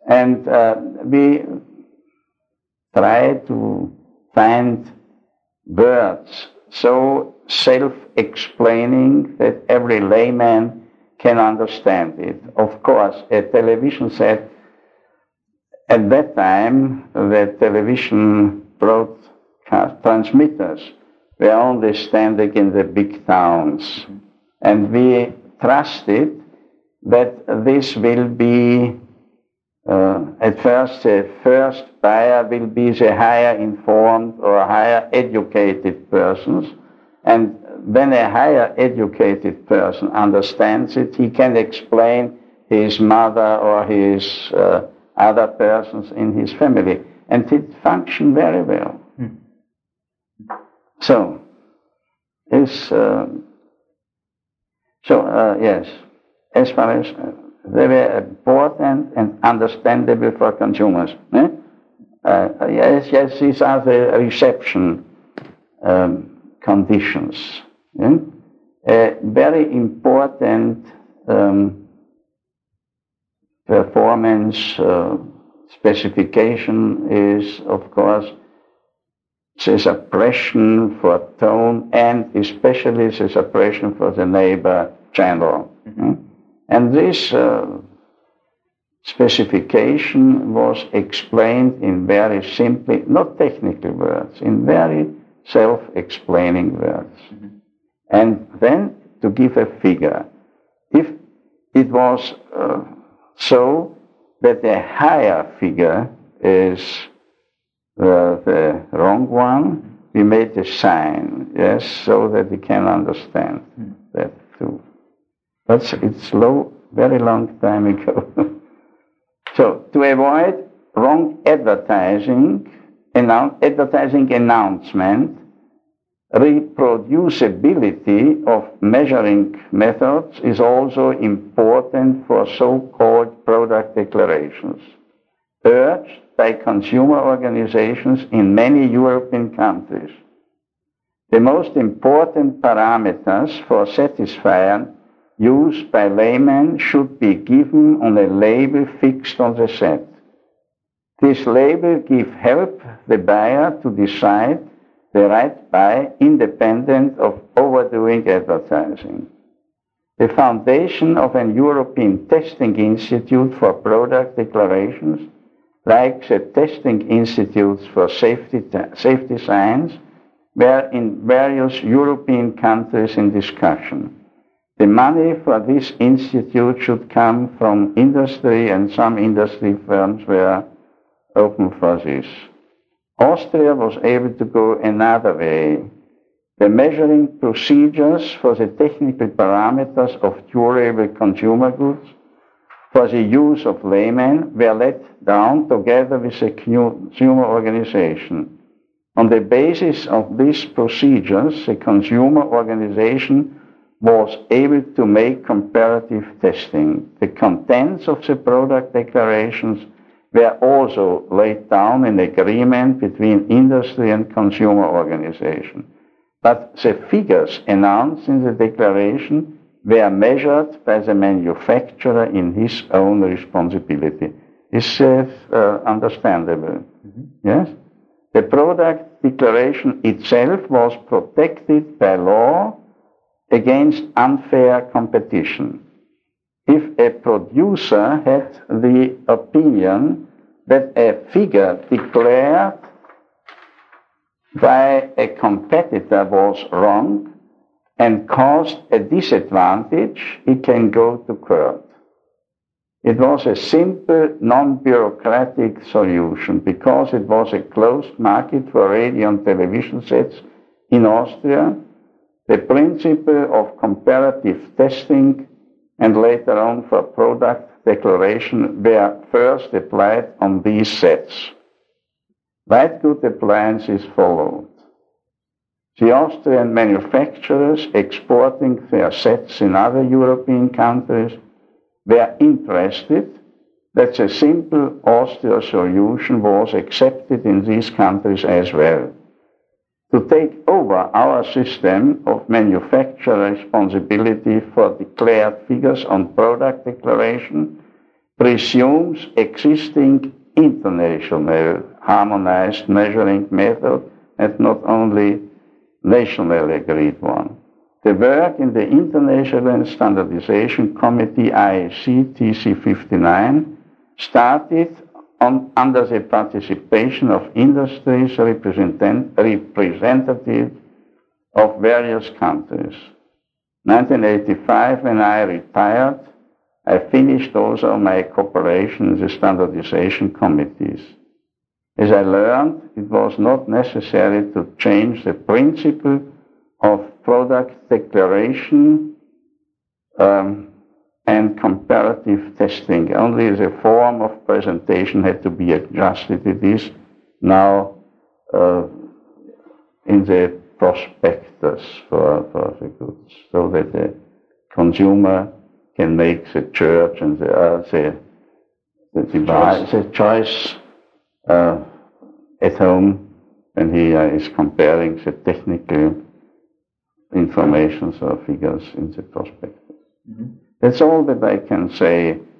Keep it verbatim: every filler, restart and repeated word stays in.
And uh, we try to find words so self-explaining that every layman can understand it. Of course, a television set, at that time, the television broadcast transmitters were only standing in the big towns. And we trusted that this will be, uh, at first, the first buyer will be the higher informed or higher educated persons. And when a higher educated person understands it, he can explain his mother or his uh, other persons in his family. And it functioned very well. Mm. So, is, uh, so uh, yes, as far as uh, they were important and understandable for consumers. Eh? Uh, yes, yes, these are the reception um, conditions. Eh? A very important um, performance uh, specification is, of course, the suppression for tone and especially the suppression for the neighbor channel. Mm-hmm. And this uh, specification was explained in very simply, not technical words, in very self-explaining words. Mm-hmm. And then to give a figure, if it was uh, so that a higher figure is uh, the wrong one, we made a sign, yes, so that we can understand mm-hmm. that too. But it's low, very long time ago. So, to avoid wrong advertising, annou- advertising announcement, reproducibility of measuring methods is also important for so-called product declarations, urged by consumer organizations in many European countries. The most important parameters for satisfying used by laymen should be given on a label fixed on the set. This label gives help the buyer to decide the right buy independent of overdoing advertising. The foundation of an European testing institute for product declarations, like the testing institutes for safety, safety science, were in various European countries in discussion. The money for this institute should come from industry, and some industry firms were open for this. Austria was able to go another way. The measuring procedures for the technical parameters of durable consumer goods for the use of laymen were let down together with the consumer organization. On the basis of these procedures, the consumer organization was able to make comparative testing. The contents of the product declarations were also laid down in agreement between industry and consumer organization. But the figures announced in the declaration were measured by the manufacturer in his own responsibility. Is this uh, understandable? Mm-hmm. Yes? The product declaration itself was protected by law against unfair competition. If a producer had the opinion that a figure declared by a competitor was wrong and caused a disadvantage, he can go to court. It was a simple, non-bureaucratic solution because it was a closed market for radio and television sets in Austria. The principle of comparative testing and later on for product declaration were first applied on these sets. White good appliances followed. The Austrian manufacturers exporting their sets in other European countries were interested that the simple Austria solution was accepted in these countries as well. To take over our system of manufacturer responsibility for declared figures on product declaration, presumes existing international harmonized measuring method and not only nationally agreed one. The work in the International Standardization Committee I A C T C fifty-nine started on, under the participation of industries represent, representatives of various countries. nineteen eighty-five, when I retired, I finished also my cooperation in the standardization committees. As I learned, it was not necessary to change the principle of product declaration um, and comparative testing. Only the form of presentation had to be adjusted. It is now uh, in the prospectus for, for the goods, so that the consumer can make the church and the, uh, the, the device, the choice uh, at home when he uh, is comparing the technical information or figures in the prospectus. Mm-hmm. That's all that I can say